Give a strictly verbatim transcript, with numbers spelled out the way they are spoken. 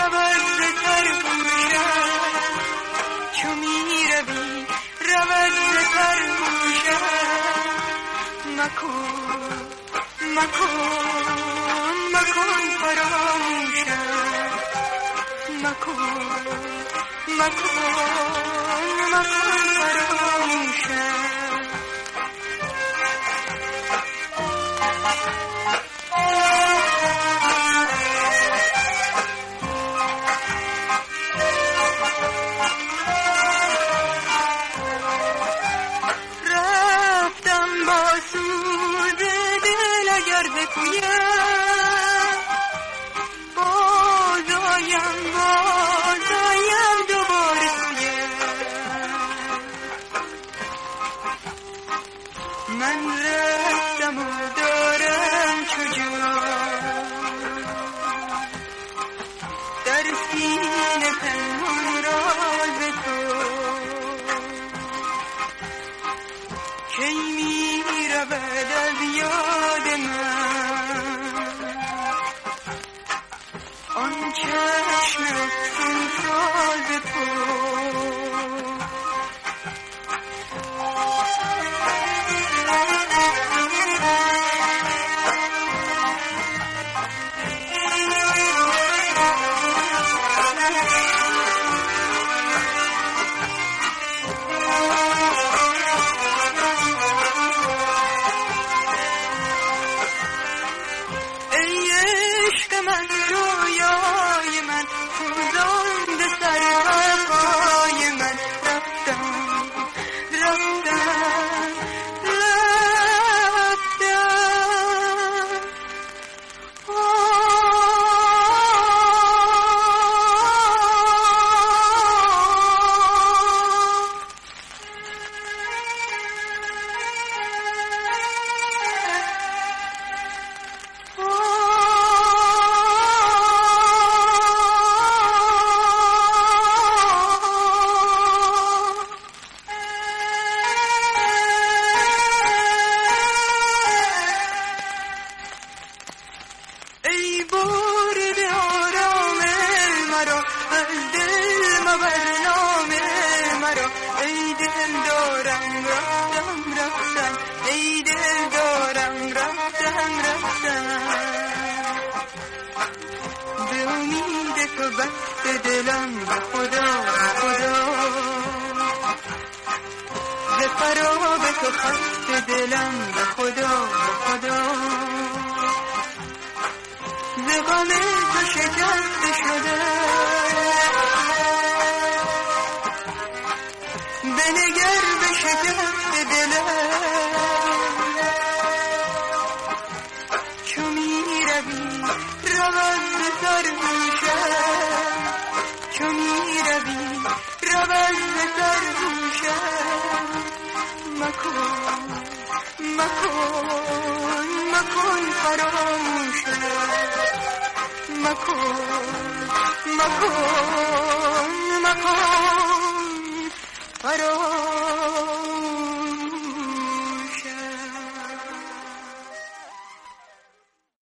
رود ز سر گوشم چو می روی رود ز سر گوشم مکن مکن مکن فراموشم مکن مکن مکن فراموشم من رفتم و دارم چجا در سینه پنهان راز تو کی می رود از یاد من آن چشم افسون ساز تو من رویای من سوزان به سر پای من رفتم رفتم رفتم ای برد آرام مرا از دل مبر نام مرا ای دل دارم رفتم رفتم ای دل دارم رفتم رفتم به امید تو بست دلم به خدا خدا ز فراق تو خست دلم به خدا خدا ز غم تو شکست شده بنگر به شکست دلم چو می روی رود ز سر گوشم چو می روی رود ز سر گوشم مکن مکن مکن فراموشم مکن مکن مکن فراموشم